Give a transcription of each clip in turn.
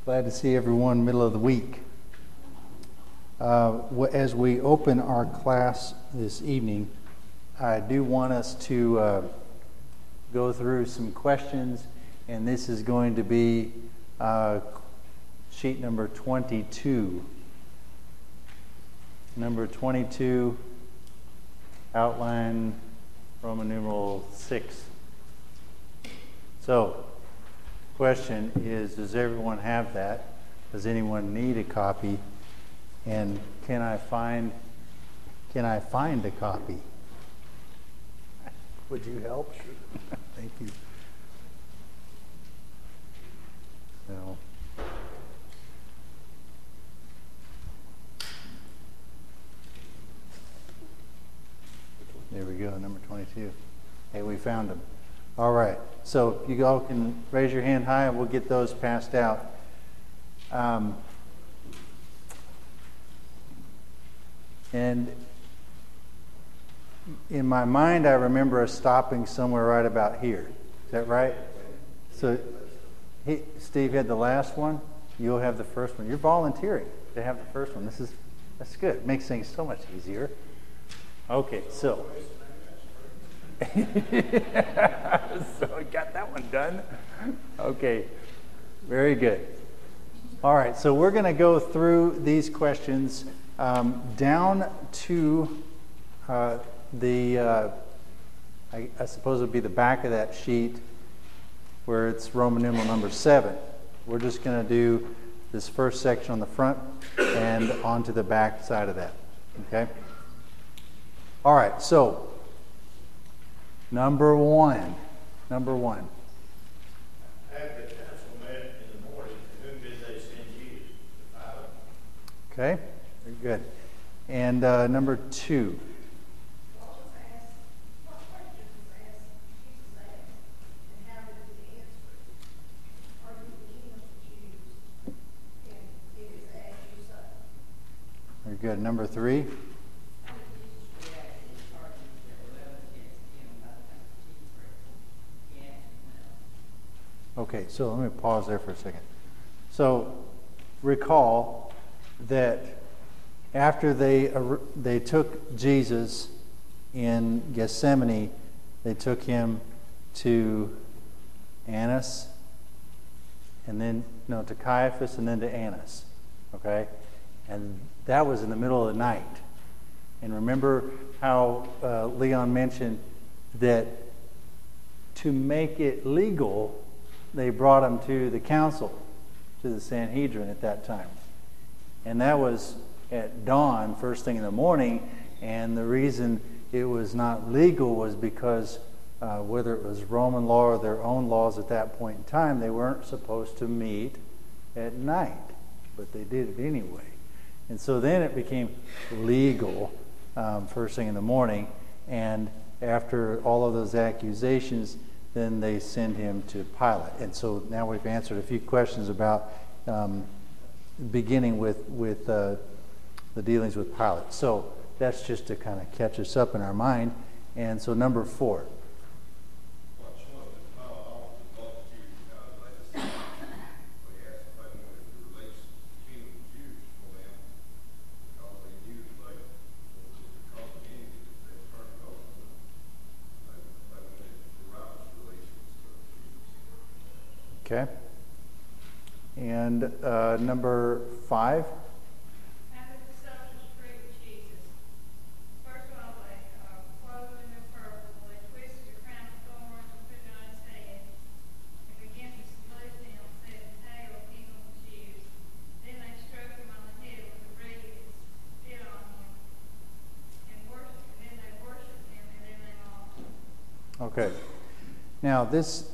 Glad to see everyone middle of the week. As we open our class this evening, I do want us to go through some questions, and this is going to be sheet number 22. Number 22, outline Roman numeral 6. So, question is, does everyone have that? Does anyone need a copy? And can I find a copy? Would you help? Sure. Thank you. No. There we go, number 22. Hey, we found them. All right, so you all can raise your hand high and we'll get those passed out. And in my mind, I remember us stopping somewhere right about here. Is that right? So Steve had the last one. You'll have the first one. You're volunteering to have the first one. That's good. It makes things so much easier. Okay, so we got that one done. Okay, very good. All right, so we're going to go through these questions down to I suppose it would be the back of that sheet where it's Roman numeral number 7. We're just going to do this first section on the front and onto the back side of that. Okay? All right, so Number one. Had the council met in the morning, to whom did they send you? The Pilate? Okay, very good. And number 2. What question was asked, Jesus asked, and how did he answer it? Are you the king of the Jews? And it is as you say. Very good. Number 3. Okay, so let me pause there for a second. So recall that after they took Jesus in Gethsemane, they took him to Annas, and then to Caiaphas, and then to Annas. Okay, and that was in the middle of the night. And remember how Leon mentioned that to make it legal, they brought him to the council, to the Sanhedrin at that time. And that was at dawn, first thing in the morning, and the reason it was not legal was because whether it was Roman law or their own laws at that point in time, they weren't supposed to meet at night, but they did it anyway. And so then it became legal first thing in the morning, and after all of those accusations, then they send him to Pilate. And so now we've answered a few questions about beginning with the dealings with Pilate. So that's just to kind of catch us up in our mind. And so number 4. Okay. And number 5. How did the soldiers treat Jesus? First of all, they clothed him in purple. They twisted a crown of thorns and put it on his head. They began to salute him and said, "Hail, King of the Jews." Then they struck him on the head with a reed and spit on him. And then they worshipped him, and then they mocked him. Okay. Now this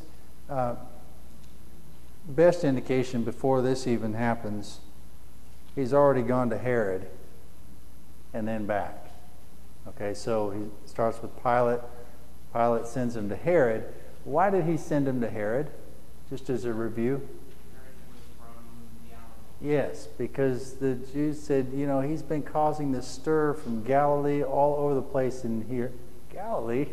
best indication before this even happens, he's already gone to Herod and then back. Okay, so he starts with Pilate. Pilate sends him to Herod. Why did he send him to Herod? Just as a review. Yes, because the Jews said, he's been causing this stir from Galilee all over the place in here. Galilee?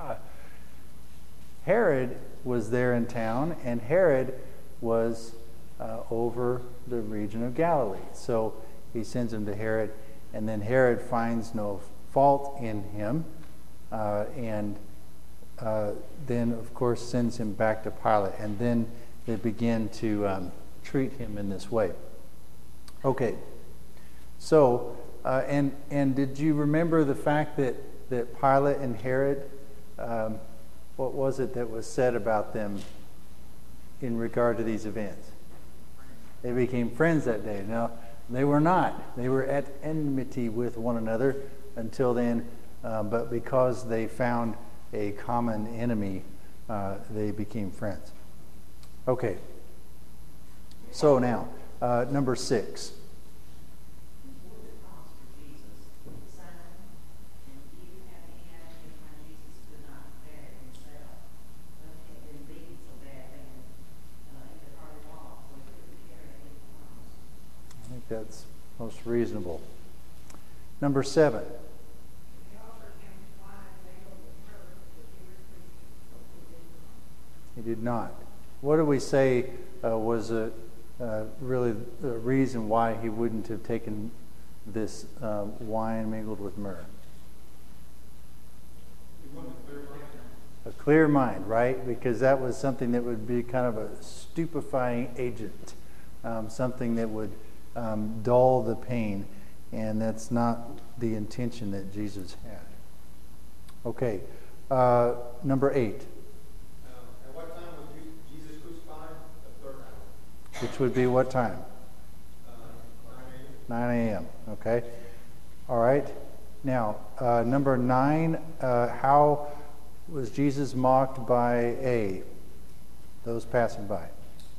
Herod was there in town, and Herod was over the region of Galilee. So he sends him to Herod, and then Herod finds no fault in him, and then, of course, sends him back to Pilate. And then they begin to treat him in this way. Okay. So, and did you remember the fact that Pilate and Herod, what was it that was said about them in regard to these events? They became friends that day. Now, they were not. They were at enmity with one another until then, but because they found a common enemy, they became friends. Okay. So now, number 6. I think that's most reasonable. Number 7. He did not. What do we say was really the reason why he wouldn't have taken this wine mingled with myrrh? A clear mind, right? Because that was something that would be kind of a stupefying agent, something that would dull the pain, and that's not the intention that Jesus had. Okay, number 8. At what time was Jesus crucified? The 3rd hour. Which would be what time? 9 9 a.m. Okay. All right. Now, number 9, how was Jesus mocked by those passing by?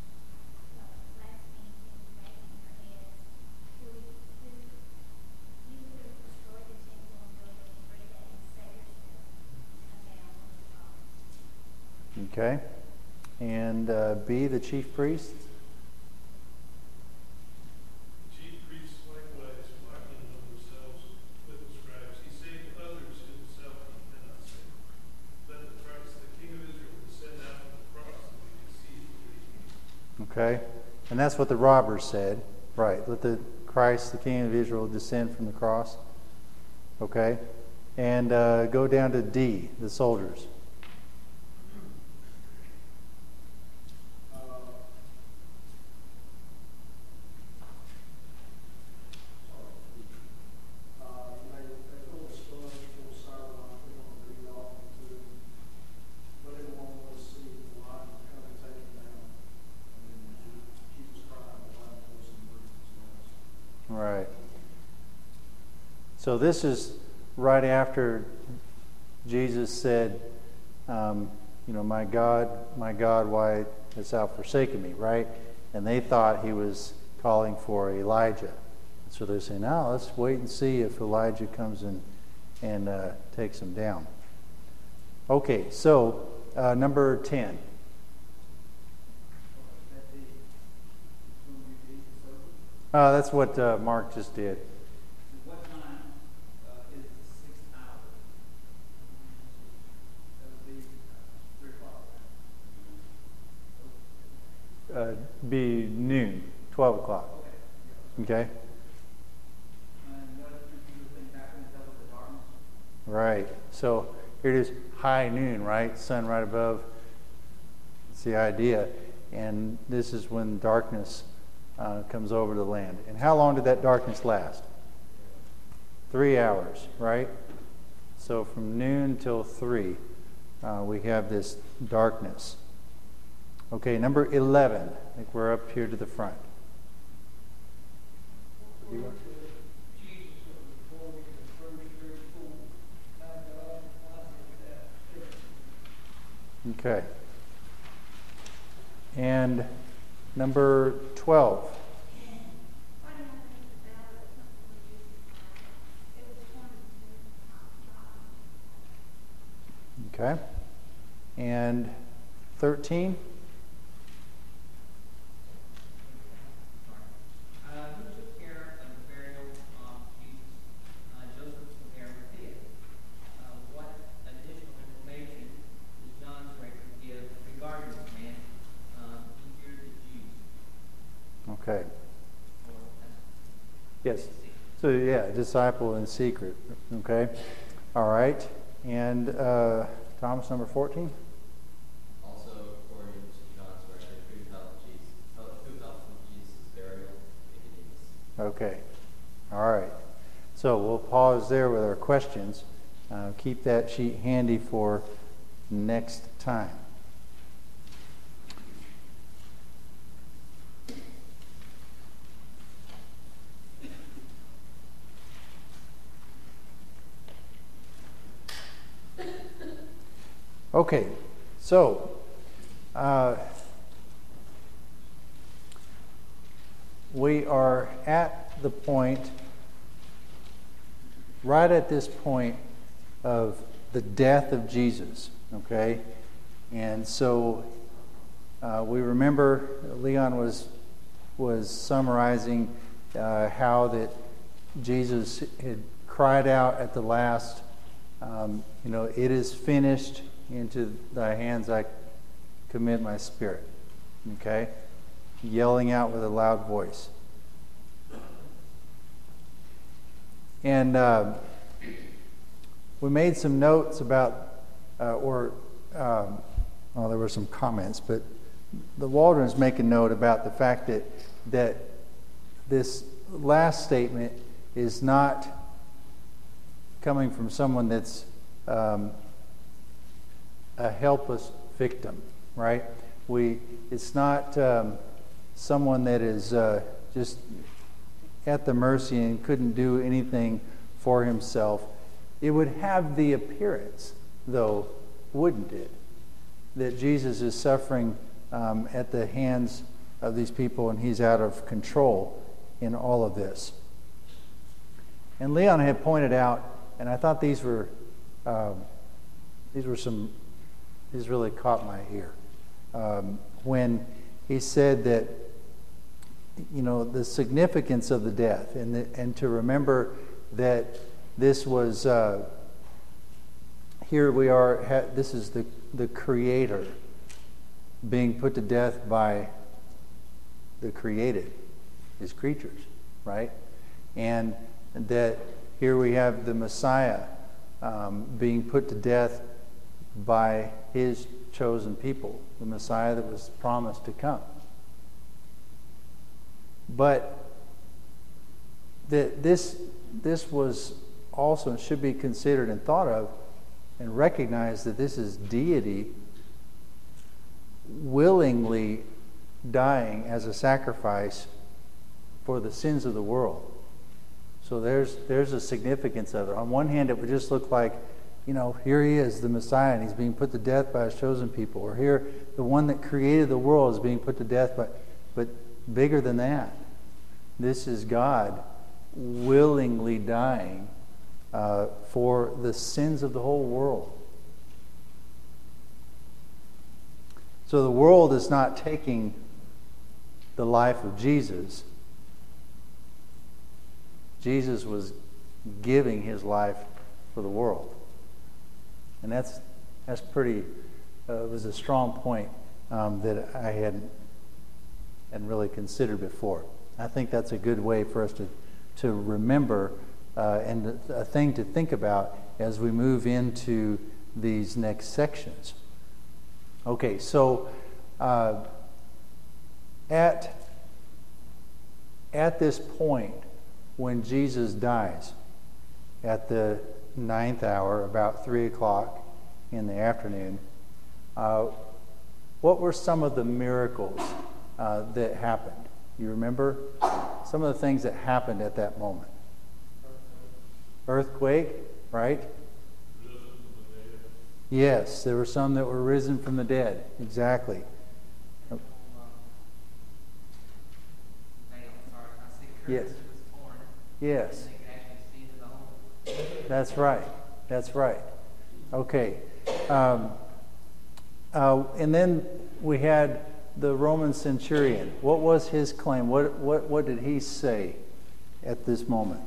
Okay. And B, the chief priests? The chief priests likewise mocking of themselves with the scribes. He saved others, himself he cannot save. Let the Christ, the King of Israel, descend out of the cross that we can see the Okay. And that's what the robbers said. Right. Let the Christ, the King of Israel, descend from the cross. Okay. And go down to D, the soldiers. Right. So this is right after Jesus said, my God, why hast thou forsaken me, right? And they thought he was calling for Elijah. So they're saying, now let's wait and see if Elijah comes in and takes him down. Okay, so number 10. That's what Mark just did. What time is the 6th hour? That would be 3 o'clock. Be noon, 12 o'clock. Okay? And what if you think back in the darkness? Right. So here it is, high noon, right? Sun right above. That's the idea. And this is when darkness comes over the land. And how long did that darkness last? 3 hours, right? So from noon till 3, we have this darkness. Okay, number 11. I think we're up here to the front. Okay. And number 12. Okay. And 13. Who took care of the burial of Jesus? Joseph of Arimathea. What additional information does John's record give regarding this man? He feared the Jews. Okay. Yes. So, yeah, disciple in secret. Okay. All right. And Thomas, number 14? Also, according to John's record, who helped with Jesus' burial? Nicodemus. Okay. All right. So we'll pause there with our questions. Keep that sheet handy for next time. Okay, so we are at the point, right at this point of the death of Jesus, okay? And so we remember Leon was summarizing how that Jesus had cried out at the last, it is finished. Into thy hands I commit my spirit. Okay? Yelling out with a loud voice. And we made some notes about, there were some comments, but the Waldrons make a note about the fact that this last statement is not coming from someone that's a helpless victim, right? It's not someone that is just at the mercy and couldn't do anything for himself. It would have the appearance, though, wouldn't it, that Jesus is suffering at the hands of these people and he's out of control in all of this. And Leon had pointed out, and I thought these really caught my ear when he said that, the significance of the death and to remember that this was here we are. This is the Creator being put to death by the created, his creatures, right? And that here we have the Messiah being put to death by his chosen people, the Messiah that was promised to come. But that this was also should be considered and thought of and recognized that this is deity willingly dying as a sacrifice for the sins of the world. So there's a significance of it. On one hand, it would just look like, here he is, the Messiah, and he's being put to death by his chosen people. Or here, the one that created the world is being put to death, but bigger than that. This is God willingly dying for the sins of the whole world. So the world is not taking the life of Jesus. Jesus was giving his life for the world. And that's pretty, it was a strong point that I hadn't really considered before. I think that's a good way for us to remember and a thing to think about as we move into these next sections. Okay, so at this point, when Jesus dies at the 9th hour, about 3 o'clock in the afternoon, what were some of the miracles that happened? You remember some of the things that happened at that moment? Earthquake, right? Yes, there were some that were risen from the dead. Exactly. Yes. Yes. That's right. That's right. Okay. And then we had the Roman centurion. What was his claim? What did he say at this moment?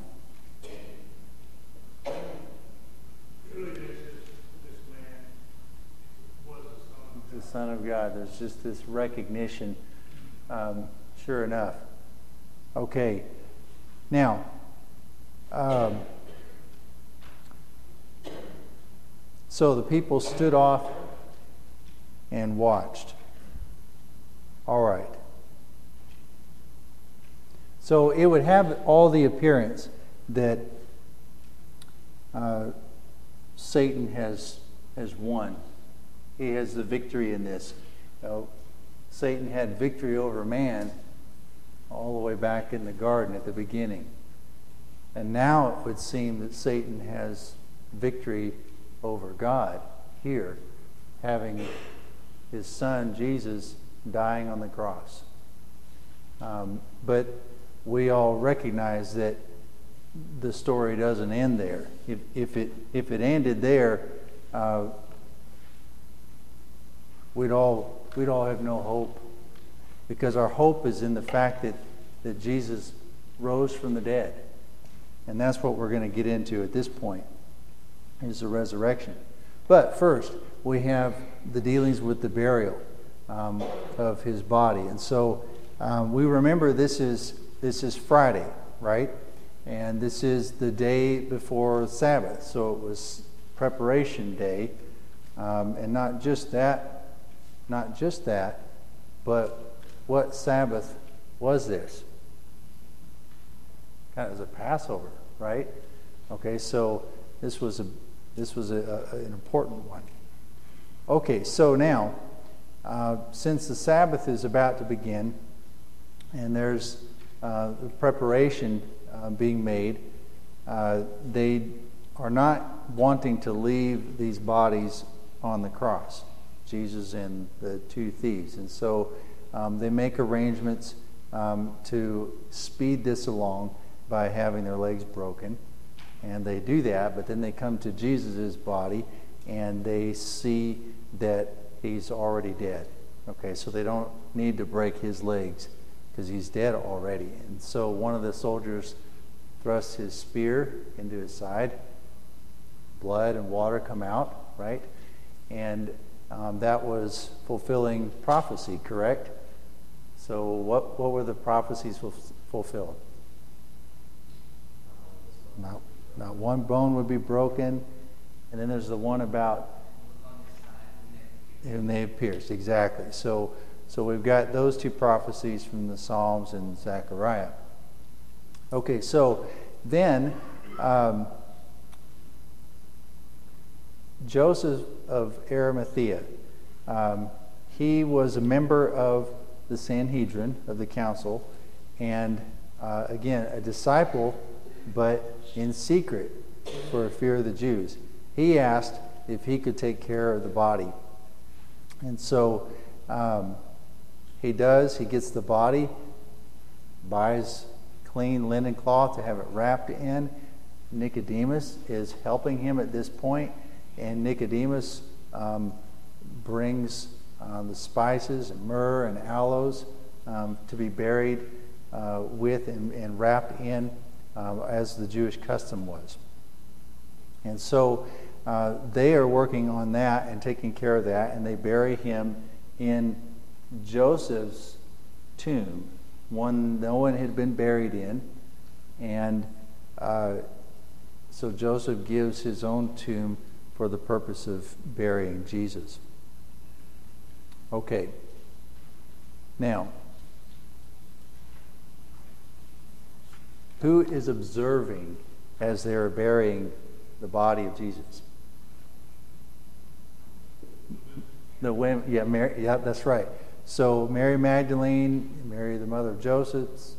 The Son of God. There's just this recognition. Sure enough. Okay. Now, so the people stood off and watched. All right. So it would have all the appearance that Satan has won. He has the victory in this. Satan had victory over man all the way back in the garden at the beginning. And now it would seem that Satan has victory over God here, having his son Jesus dying on the cross. But we all recognize that the story doesn't end there. If it ended there, we'd all have no hope, because our hope is in the fact that Jesus rose from the dead. And that's what we're going to get into at this point, is the resurrection. But first, we have the dealings with the burial of his body. And so we remember this is Friday, right? And this is the day before Sabbath. So it was preparation day. And not just that, but what Sabbath was this? Kind of as a Passover, right? Okay, so this was an important one. Okay, so now, since the Sabbath is about to begin, and there's preparation being made, they are not wanting to leave these bodies on the cross, Jesus and the two thieves. And so they make arrangements to speed this along by having their legs broken. And they do that, but then they come to Jesus' body and they see that he's already dead. Okay, so they don't need to break his legs because he's dead already. And so one of the soldiers thrusts his spear into his side. Blood and water come out, right? And that was fulfilling prophecy, correct? So what were the prophecies fulfilled? Not one bone would be broken. And then there's the one about whom they have pierced. Exactly. So we've got those two prophecies from the Psalms and Zechariah. Okay, so then Joseph of Arimathea, he was a member of the Sanhedrin, of the council, and again, a disciple, but in secret for fear of the Jews. He asked if he could take care of the body. And so he does. He gets the body, buys clean linen cloth to have it wrapped in. Nicodemus is helping him at this point, and Nicodemus brings the spices and myrrh and aloes to be buried with and wrapped in as the Jewish custom was. And so they are working on that and taking care of that, and they bury him in Joseph's tomb, one no one had been buried in. And so Joseph gives his own tomb for the purpose of burying Jesus. Okay. Now, who is observing as they are burying the body of Jesus? The women, yeah, Mary, yeah, that's right. So Mary Magdalene, Mary the mother of Joseph,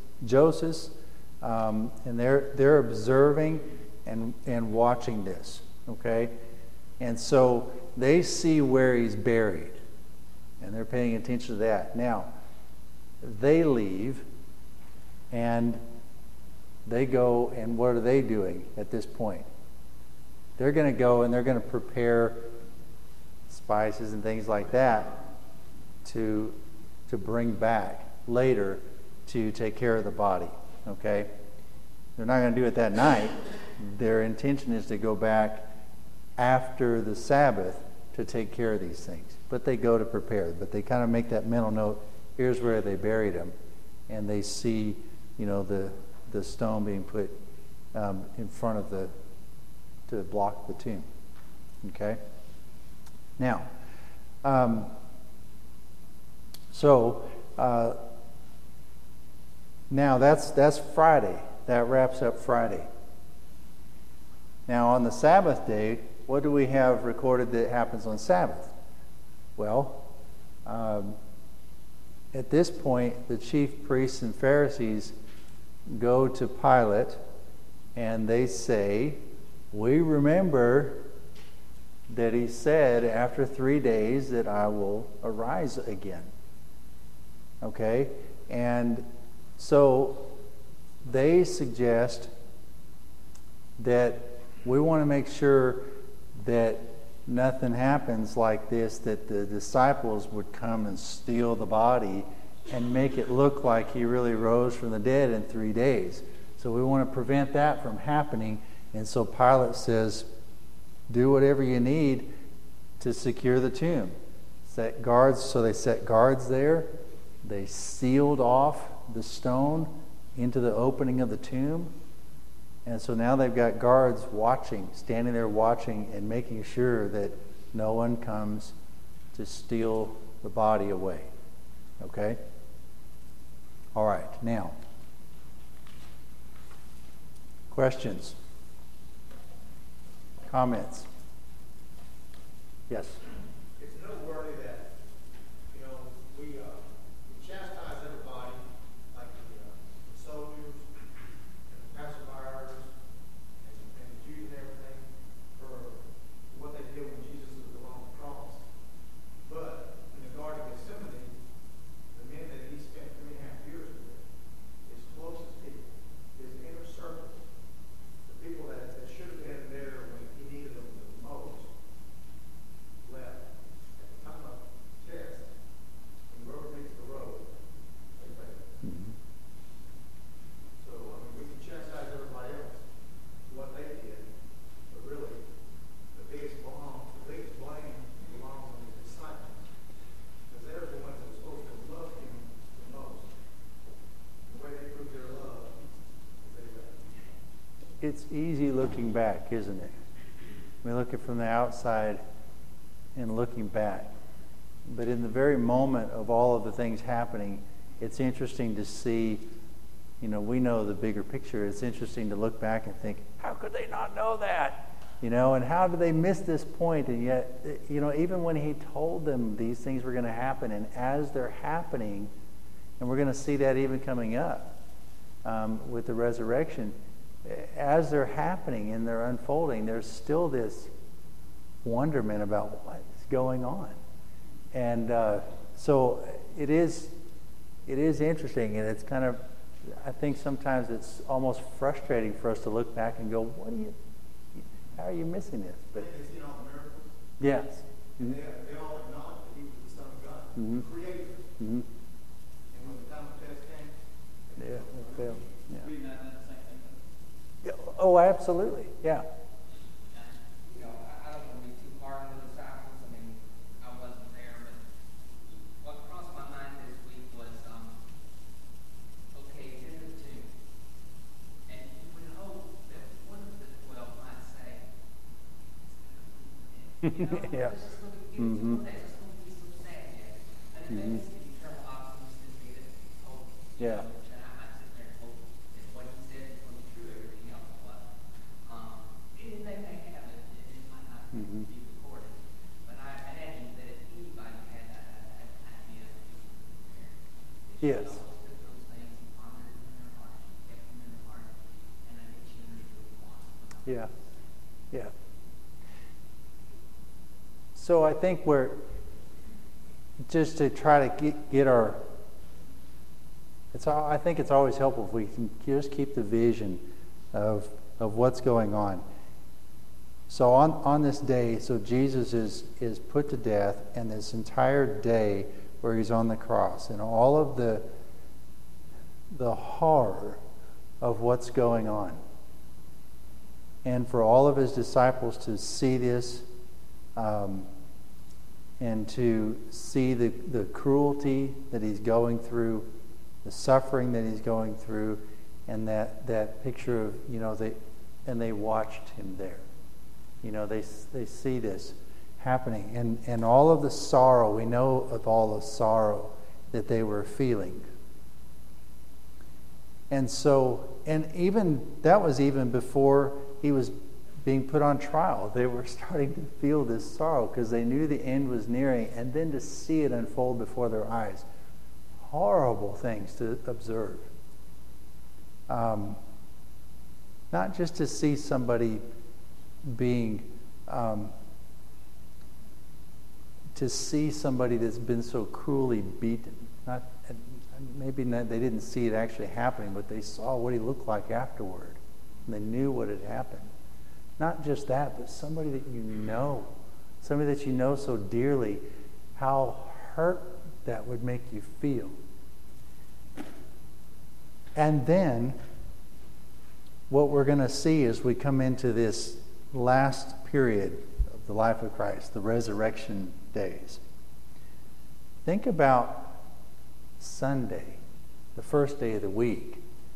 and they're observing and watching this. Okay, and so they see where he's buried, and they're paying attention to that. Now, they leave, and they go, and what are they doing at this point? They're going to go and they're going to prepare spices and things like that to bring back later to take care of the body. Okay? They're not going to do it that night. Their intention is to go back after the Sabbath to take care of these things. But they go to prepare. But they kind of make that mental note, here's where they buried him. And they see the stone being put in front of to block the tomb. Okay? Now, now that's Friday. That wraps up Friday. Now on the Sabbath day, what do we have recorded that happens on Sabbath? Well, at this point, the chief priests and Pharisees go to Pilate and they say, we remember that he said after 3 days that I will arise again. Okay? And so they suggest that we want to make sure that nothing happens like this, that the disciples would come and steal the body and make it look like he really rose from the dead in 3 days. So we want to prevent that from happening. And so Pilate says, do whatever you need to secure the tomb. Set guards. So they set guards there. They sealed off the stone into the opening of the tomb. And so now they've got guards watching, standing there watching and making sure that no one comes to steal the body away. Okay? All right, now. Questions? Comments? Yes? It's noteworthy that, we chastise everybody, like the soldiers, and the pacifiers, and the Jews and everything, for what they did when Jesus was on the cross. But in the Garden of Gethsemane, the men that he spent 3.5 years with, his closest people, his inner circle, the people that should have been there when he needed them the most, left. At the time of test, when the rubber meets the road, they fail. Mm-hmm. So, we can chastise everybody else for what they did, but really, the biggest blame belongs on the disciples. Because they're the ones that are supposed to love him the most. The way they prove their love is they left. It's easy looking back, isn't it? We look at it from the outside and looking back. But in the very moment of all of the things happening, it's interesting to see, we know the bigger picture. It's interesting to look back and think, how could they not know that? And how did they miss this point? And yet, even when he told them these things were going to happen, and as they're happening, and we're going to see that even coming up with the resurrection, as they're happening and they're unfolding, there's still this wonderment about what is going on. And so it is interesting, and it's kind of, I think sometimes it's almost frustrating for us to look back and go, how are you missing this? But They've seen all the miracles. yes. And they all acknowledged that he was the Son of God, Mm-hmm. the Creator. Mm-hmm. And when the time of test came, Yeah, it failed. Yeah. Reading that, the same thing. Yeah. Oh, absolutely. Yeah. I don't want to be too hard on the disciples. I mean, I wasn't there, but what crossed my mind this week was, okay, it's in the tomb. And you would hope that one of the 12 might say, Yeah. let's just look at Mhm. let's just look at be so sad yet. And it makes me eternal optimist in me that hope. Yeah. And I might sit there and hope that what he said is going to be true, everything else. But they may have it, it might not Mhm. be recorded. But I imagine that if anybody had that idea, Yes. took those things and pondered them in their heart, kept them in their heart, and I get you really Yeah. Yeah. So I think we're just to try to get our. I think it's always helpful if we can just keep the vision of what's going on. So on this day, so Jesus is put to death, and this entire day where he's on the cross, and all of the horror of what's going on, and for all of his disciples to see this, and to see the cruelty that he's going through, the suffering that he's going through, and that picture of, they watched him there. They see this happening, and all of the sorrow, we know of all the sorrow that they were feeling. And so, that was even before he was being put on trial. They were starting to feel this sorrow because they knew the end was nearing, and then to see it unfold before their eyes. Horrible things to observe. Not just to see somebody being, to see somebody that's been so cruelly beaten. Maybe they didn't see it actually happening, but they saw what he looked like afterward. And they knew what had happened. Not just that, but somebody that somebody that you know so dearly, how hurt that would make you feel. And then, what we're going to see as we come into this last period of the life of Christ, the resurrection days. Think about Sunday, the first day of the week,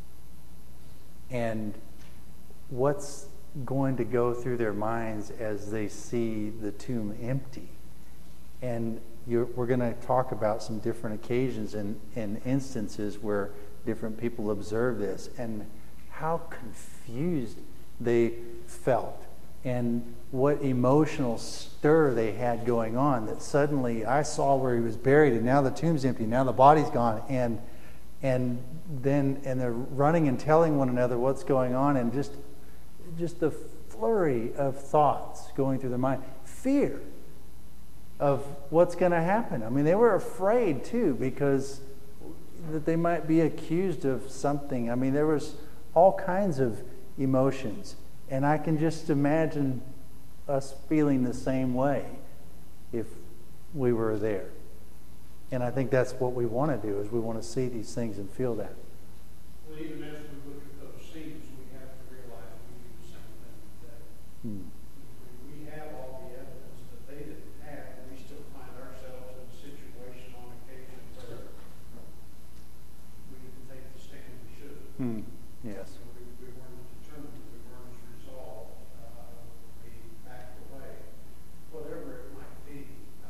and what's going to go through their minds as they see the tomb empty. And we're going to talk about some different occasions and instances where different people observe this and how confused they felt and what emotional stir they had going on, that suddenly I saw where he was buried and now the tomb's empty, now the body's gone, and they're running and telling one another what's going on, and just the flurry of thoughts going through their mind. Fear of what's going to happen. I mean, they were afraid too, because that they might be accused of something. I mean, there was all kinds of emotions. And I can just imagine us feeling the same way if we were there. And I think that's what we want to do, is we want to see these things and feel that. Well, even as we look at those scenes, we have to realize we do the same thing today. We have all the evidence that they didn't have, and we still find ourselves in a situation on occasion where we didn't take the stand we should have. Yes. We weren't determined, we weren't resolved, we backed away, whatever it might be.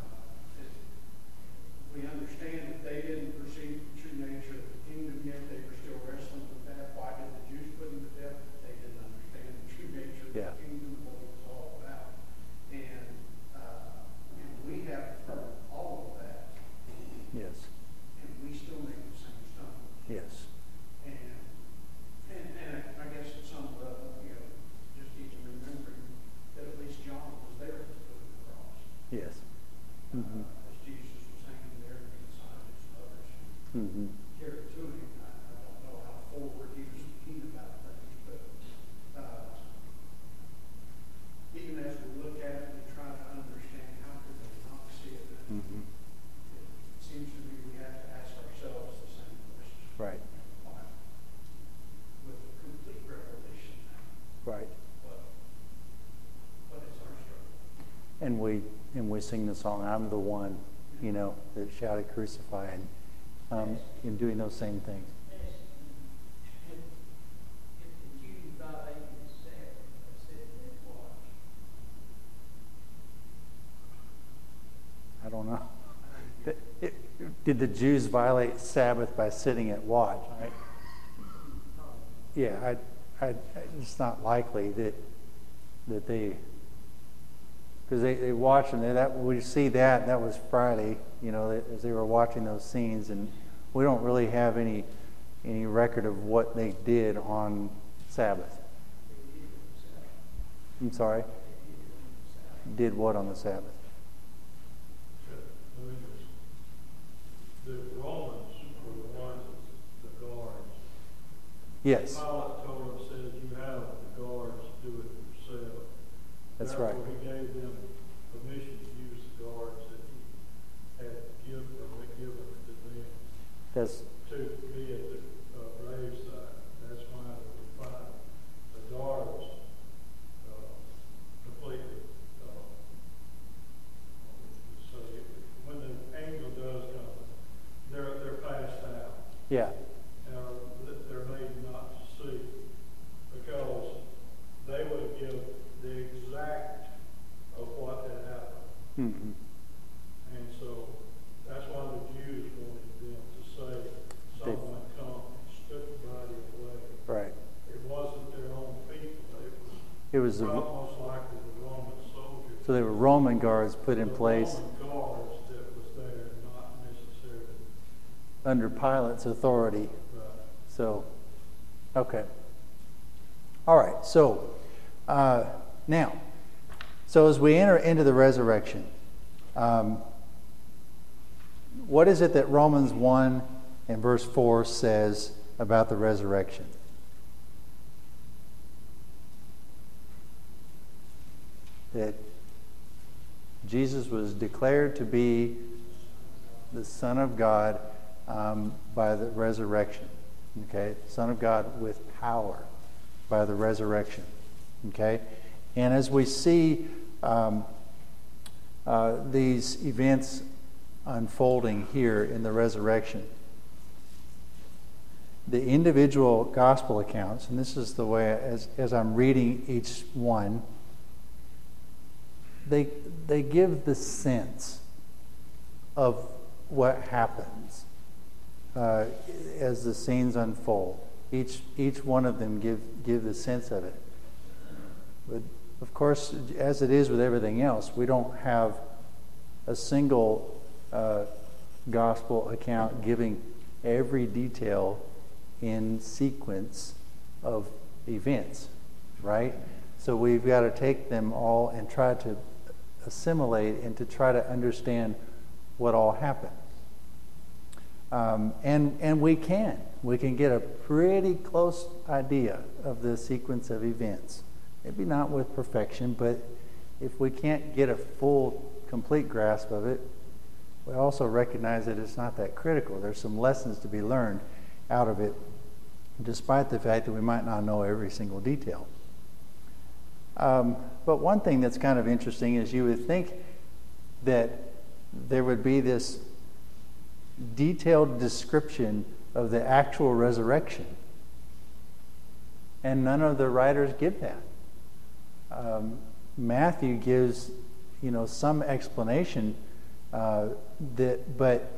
We understand that they didn't perceive the true nature of the kingdom yet. They were still wrestling with that. Why did the Jews put him to death? They didn't understand the true nature of the kingdom and what it was all about. And we have all of that. Yes. And we still make the same stumbles. Yes. And I guess at some level, just even remembering that at least John was there at the foot of the cross. Yes. As Jesus was hanging there beside his brothers. Carried to him. I don't know how forward he was keen about things, but even as we look at it and try to understand how could they not see it, it seems to me we have to ask ourselves the same question. Right. Why? With complete revelation now. Right. What is our struggle? And we sing the song, I'm the one, that shouted crucify, and in doing those same things. If the Jews violated the Sabbath by sitting at watch, I don't know. Did the Jews violate Sabbath by sitting at watch? Yeah, it's not likely that they, because they watched them. We see that, and that was Friday, as they were watching those scenes, and we don't really have any record of what they did on Sabbath. I'm sorry? Did what on the Sabbath? The Romans were the ones, the guards. Yes. Pilate told them, said, you have the guards do it yourself. That's right. Therefore, he gave them permission to use the guards that he had given to them. That's To be at the graveside. That's why we find the guards completely. So when the angel does come, they're passed out. yeah. was a, Almost like the Roman soldiers. so there were Roman guards put in place The Roman guards that was there, not necessarily. under Pilate's authority. Right. So, okay. All right. So now, so as we enter into the resurrection, what is it that Romans 1 and verse 4 says about the resurrection? That Jesus was declared to be the Son of God by the resurrection. Okay? Son of God with power by the resurrection. Okay? And as we see these events unfolding here in the resurrection, the individual gospel accounts, and this is the way as I'm reading each one, they give the sense of what happens as the scenes unfold. Each one of them give the sense of it. But of course, as it is with everything else, we don't have a single gospel account giving every detail in sequence of events, right? So we've got to take them all and try to assimilate and to try to understand what all happened. And we can get a pretty close idea of the sequence of events. Maybe not with perfection, but if we can't get a full, complete grasp of it, we also recognize that it's not that critical. There's some lessons to be learned out of it, despite the fact that we might not know every single detail. But one thing that's kind of interesting is you would think that there would be this detailed description of the actual resurrection, and none of the writers give that. Matthew gives, some explanation but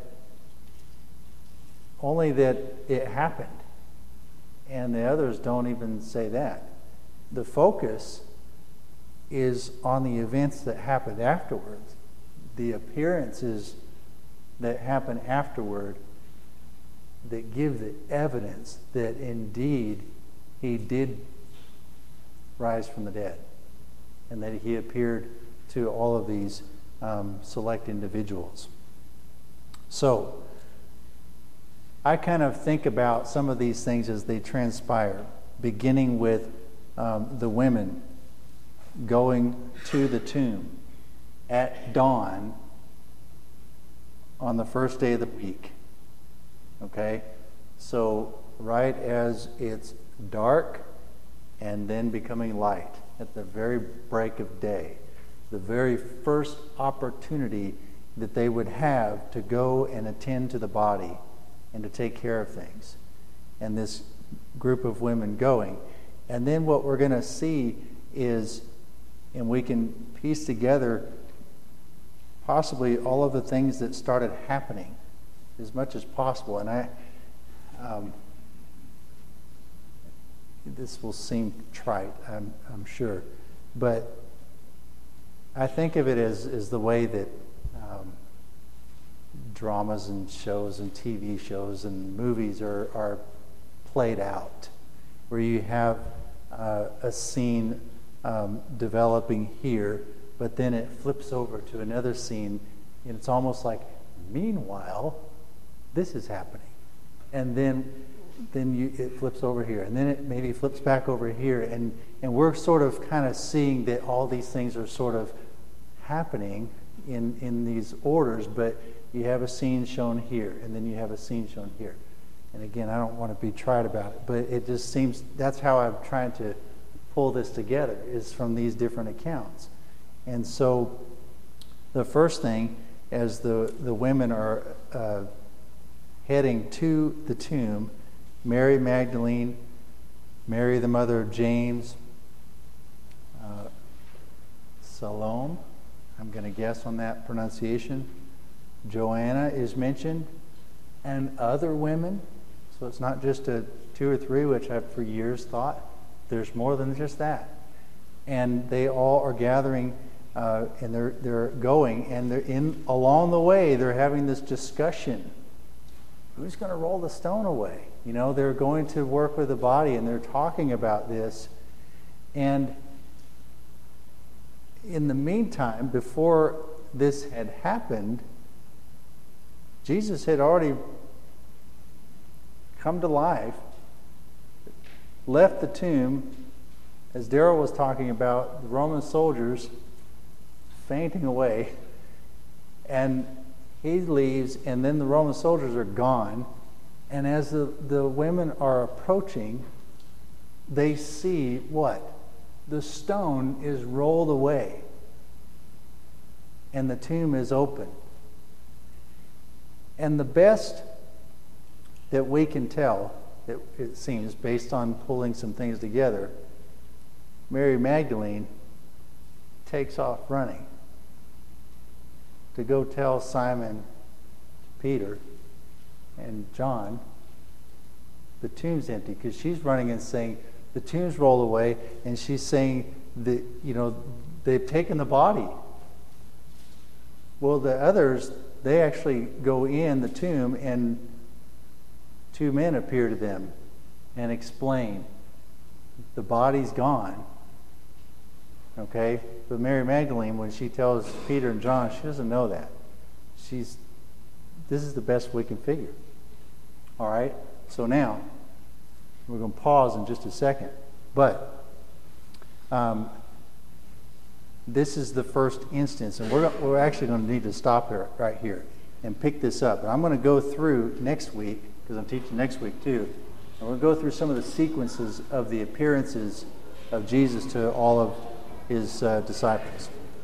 only that it happened, and the others don't even say that. The focus is on the events that happened afterwards, the appearances that happen afterward that give the evidence that indeed he did rise from the dead and that he appeared to all of these select individuals. So I kind of think about some of these things as they transpire, beginning with the women going to the tomb at dawn on the first day of the week. Okay? So right as it's dark and then becoming light at the very break of day, the very first opportunity that they would have to go and attend to the body and to take care of things. And this group of women going. And then what we're going to see is, and we can piece together possibly all of the things that started happening as much as possible. And this will seem trite, I'm sure, but I think of it as the way that dramas and shows and TV shows and movies are played out, where you have a scene developing here, but then it flips over to another scene, and it's almost like, meanwhile, this is happening. And then it flips over here, and then it maybe flips back over here, and we're sort of kind of seeing that all these things are sort of happening in these orders, but you have a scene shown here, and then you have a scene shown here. And again, I don't want to be trite about it, but it just seems that's how I'm trying to pull this together, is from these different accounts. And so the first thing, as the women are heading to the tomb, Mary Magdalene, Mary the mother of James, Salome, I'm going to guess on that pronunciation, Joanna is mentioned, and other women. So it's not just 2 or 3, which I've for years thought. There's more than just that. And they all are gathering, and they're going, and along the way they're having this discussion. Who's going to roll the stone away? You know, they're going to work with the body, and they're talking about this. And in the meantime, before this had happened, Jesus had already come to life, left the tomb, as Daryl was talking about, the Roman soldiers fainting away, and he leaves, and then the Roman soldiers are gone. And as the women are approaching, they see what? The stone is rolled away, and the tomb is open. And the best that we can tell, it seems, based on pulling some things together, Mary Magdalene takes off running to go tell Simon, Peter, and John the tomb's empty, because she's running and saying the tomb's rolled away, and she's saying that, you know, they've taken the body. Well, the others, they actually go in the tomb, and two men appear to them and explain the body's gone. Okay? But Mary Magdalene, when she tells Peter and John, she doesn't know that. This is the best we can figure. All right? So now, we're going to pause in just a second. But this is the first instance, and we're actually going to need to stop here, right here, and pick this up. And I'm going to go through next week, because I'm teaching next week too, and we'll go through some of the sequences of the appearances of Jesus to all of his disciples.